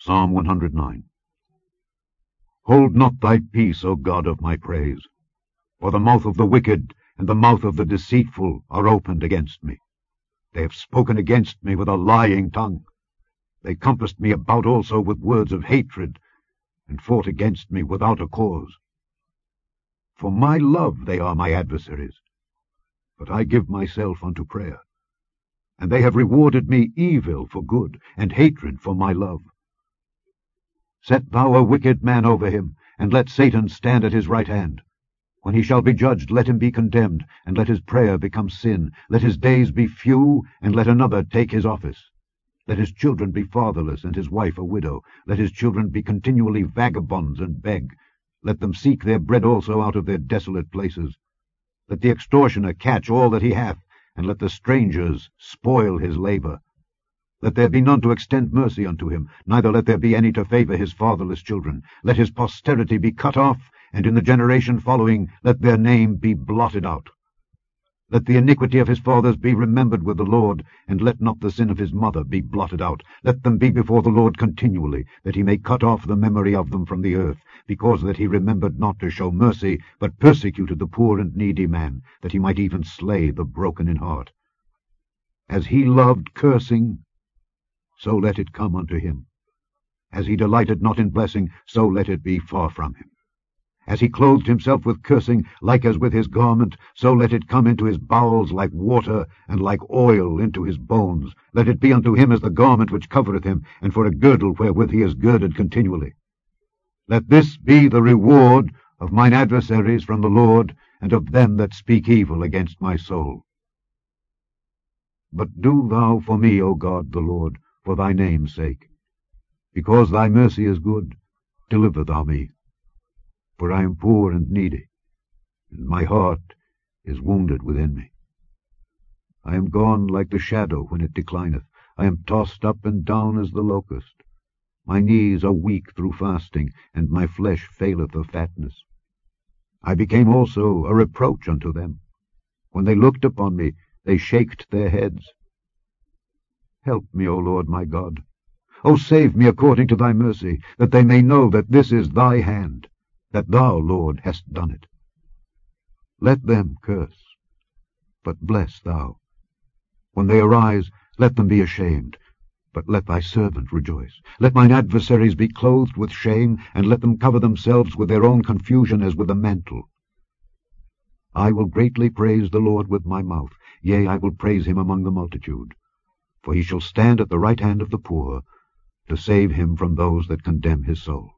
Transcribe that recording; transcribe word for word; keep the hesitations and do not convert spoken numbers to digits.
Psalm one hundred nine. Hold not thy peace, O God of my praise, for the mouth of the wicked and the mouth of the deceitful are opened against me. They have spoken against me with a lying tongue. They compassed me about also with words of hatred, and fought against me without a cause. For my love they are my adversaries, but I give myself unto prayer. And they have rewarded me evil for good, and hatred for my love. Set thou a wicked man over him, and let Satan stand at his right hand. When he shall be judged, let him be condemned, and let his prayer become sin. Let his days be few, and let another take his office. Let his children be fatherless, and his wife a widow. Let his children be continually vagabonds and beg. Let them seek their bread also out of their desolate places. Let the extortioner catch all that he hath, and let the strangers spoil his labor. Let there be none to extend mercy unto him, neither let there be any to favor his fatherless children. Let his posterity be cut off, and in the generation following let their name be blotted out. Let the iniquity of his fathers be remembered with the Lord, and let not the sin of his mother be blotted out. Let them be before the Lord continually, that he may cut off the memory of them from the earth, because that he remembered not to show mercy, but persecuted the poor and needy man, that he might even slay the broken in heart. As he loved cursing, so let it come unto him. As he delighted not in blessing, so let it be far from him. As he clothed himself with cursing, like as with his garment, so let it come into his bowels like water, and like oil into his bones. Let it be unto him as the garment which covereth him, and for a girdle wherewith he is girded continually. Let this be the reward of mine adversaries from the Lord, and of them that speak evil against my soul. But do thou for me, O God the Lord, for thy name's sake. Because thy mercy is good, deliver thou me. For I am poor and needy, and my heart is wounded within me. I am gone like the shadow when it declineth. I am tossed up and down as the locust. My knees are weak through fasting, and my flesh faileth of fatness. I became also a reproach unto them. When they looked upon me, they shaked their heads. Help me, O Lord my God. O save me according to thy mercy, that they may know that this is thy hand, that thou, Lord, hast done it. Let them curse, but bless thou. When they arise, let them be ashamed, but let thy servant rejoice. Let mine adversaries be clothed with shame, and let them cover themselves with their own confusion as with a mantle. I will greatly praise the Lord with my mouth, yea, I will praise him among the multitude. For he shall stand at the right hand of the poor, to save him from those that condemn his soul.